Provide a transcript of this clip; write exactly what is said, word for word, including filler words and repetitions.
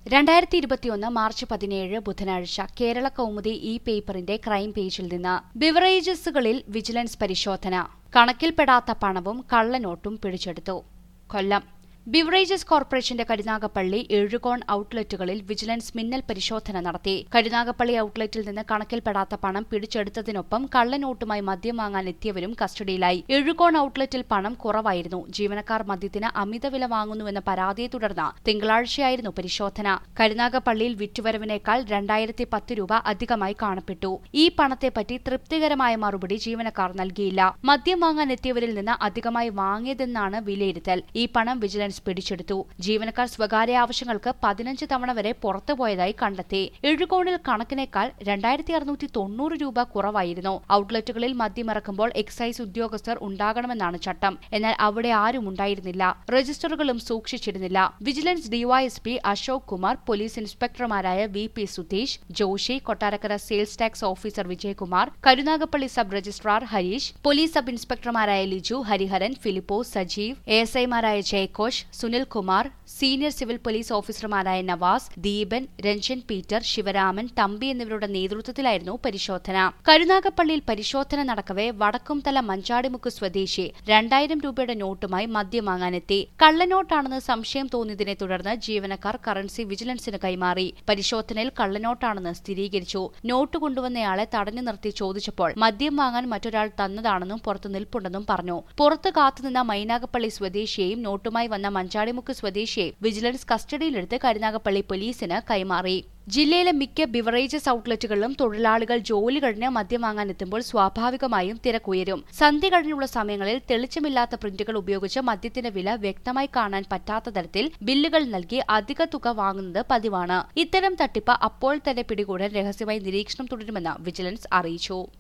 രണ്ടായിരത്തി ഇരുപത്തിയൊന്ന് മാർച്ച് പതിനേഴ് ബുധനാഴ്ച കേരള കൗമുദി ഇ പേപ്പറിന്റെ ക്രൈം പേജിൽ നിന്ന് ബിവറേജസുകളിൽ വിജിലൻസ് പരിശോധന. കണക്കിൽപ്പെടാത്ത പണവും കള്ളനോട്ടും പിടിച്ചെടുത്തു. കൊല്ലം ബിവറേജസ് കോർപ്പറേഷന്റെ കരുനാഗപ്പള്ളി എഴുകോൺ ഔട്ട്ലെറ്റുകളിൽ വിജിലൻസ് മിന്നൽ പരിശോധന നടത്തി. കരുനാഗപ്പള്ളി ഔട്ട്ലെറ്റിൽ നിന്ന് കണക്കിൽപ്പെടാത്ത പണം പിടിച്ചെടുത്തതിനൊപ്പം കള്ളനോട്ടുമായി മദ്യം വാങ്ങാൻ എത്തിയവരും കസ്റ്റഡിയിലായി. എഴുകോൺ ഔട്ട്ലെറ്റിൽ പണം കുറവായിരുന്നു. ജീവനക്കാർ മദ്യത്തിന് അമിതവില വാങ്ങുന്നുവെന്ന പരാതിയെ തുടർന്ന് തിങ്കളാഴ്ചയായിരുന്നു പരിശോധന. കരുനാഗപ്പള്ളിയിൽ വിറ്റുവരവിനേക്കാൾ രണ്ടായിരത്തി പത്ത് രൂപ അധികമായി കാണപ്പെട്ടു. ഈ പണത്തെപ്പറ്റി തൃപ്തികരമായ മറുപടി ജീവനക്കാർ നൽകിയില്ല. മദ്യം വാങ്ങാൻ എത്തിയവരിൽ നിന്ന് അധികമായി വാങ്ങിയതെന്നാണ് വിലയിരുത്തൽ. ഈ പണം വിജിലൻസ് പിടിച്ചെടുത്തു. ജീവനക്കാർ സ്വകാര്യ ആവശ്യങ്ങൾക്ക് പതിനഞ്ച് തവണ വരെ പുറത്തുപോയതായി കണ്ടെത്തി. എഴുകോണിൽ കണക്കിനേക്കാൾ രണ്ടായിരത്തി അറുന്നൂറ്റി തൊണ്ണൂറ് രൂപ കുറവായിരുന്നു. ഔട്ട്ലെറ്റുകളിൽ മദ്യമിറക്കുമ്പോൾ എക്സൈസ് ഉദ്യോഗസ്ഥർ ഉണ്ടാകണമെന്നാണ് ചട്ടം. എന്നാൽ അവിടെ ആരും ഉണ്ടായിരുന്നില്ല. രജിസ്റ്ററുകളും സൂക്ഷിച്ചിരുന്നില്ല. Vigilance DYSP Ashok Kumar, police ഇൻസ്പെക്ടർമാരായ V P Sudheesh, Joshi, Kottarakkara sales tax officer Vijayakumar, Karunagappally sub registrar Hareesh, police sub ഇൻസ്പെക്ടർമാരായ ലിജു, ഹരിഹരൻ, ഫിലിപ്പോസ്, സജീവ്, എ എസ് ഐമാരായ ജയഘോഷ്, Sunil Kumar, senior civil police ഓഫീസർമാരായ നവാസ്, ദീപൻ, രഞ്ജൻ പീറ്റർ, ശിവരാമൻ, തമ്പി എന്നിവരുടെ നേതൃത്വത്തിലായിരുന്നു പരിശോധന. കരുനാഗപ്പള്ളിയിൽ പരിശോധന നടക്കവെ വടക്കുംതല മഞ്ചാടിമുക്ക് സ്വദേശി രണ്ടായിരം രൂപയുടെ നോട്ടുമായി മദ്യം വാങ്ങാനെത്തി. കള്ളനോട്ടാണെന്ന് സംശയം തോന്നിയതിനെ തുടർന്ന് ജീവനക്കാർ കറൻസി വിജിലൻസിന് കൈമാറി. പരിശോധനയിൽ കള്ളനോട്ടാണെന്ന് സ്ഥിരീകരിച്ചു. നോട്ട് കൊണ്ടുവന്നയാളെ തടഞ്ഞു നിർത്തി ചോദിച്ചപ്പോൾ മദ്യം വാങ്ങാൻ മറ്റൊരാൾ തന്നതാണെന്നും പുറത്തു നിൽപ്പുണ്ടെന്നും പറഞ്ഞു. പുറത്ത് കാത്തുനിന്ന മൈനാഗപ്പള്ളി സ്വദേശിയെയും നോട്ടുമായി വന്ന മഞ്ചാടിമുക്ക് സ്വദേശിയെ വിജിലൻസ് കസ്റ്റഡിയിലെടുത്ത് കരുനാഗപ്പള്ളി പോലീസിന് കൈമാറി. ജില്ലയിലെ മിക്ക ബിവറേജസ് ഔട്ട്ലെറ്റുകളിലും തൊഴിലാളികൾ ജോലി കഴിഞ്ഞ് മദ്യം വാങ്ങാനെത്തുമ്പോൾ സ്വാഭാവികമായും തിരക്കുയരും. സന്ധ്യ കഴിഞ്ഞുള്ള സമയങ്ങളിൽ തെളിച്ചമില്ലാത്ത പ്രിന്റുകൾ ഉപയോഗിച്ച് മദ്യത്തിന്റെ വില വ്യക്തമായി കാണാൻ പറ്റാത്ത തരത്തിൽ ബില്ലുകൾ നൽകി അധിക തുക വാങ്ങുന്നത് പതിവാണ്. ഇത്തരം തട്ടിപ്പ് അപ്പോൾ തന്നെ പിടികൂടാൻ രഹസ്യമായി നിരീക്ഷണം തുടരുമെന്ന് വിജിലൻസ് അറിയിച്ചു.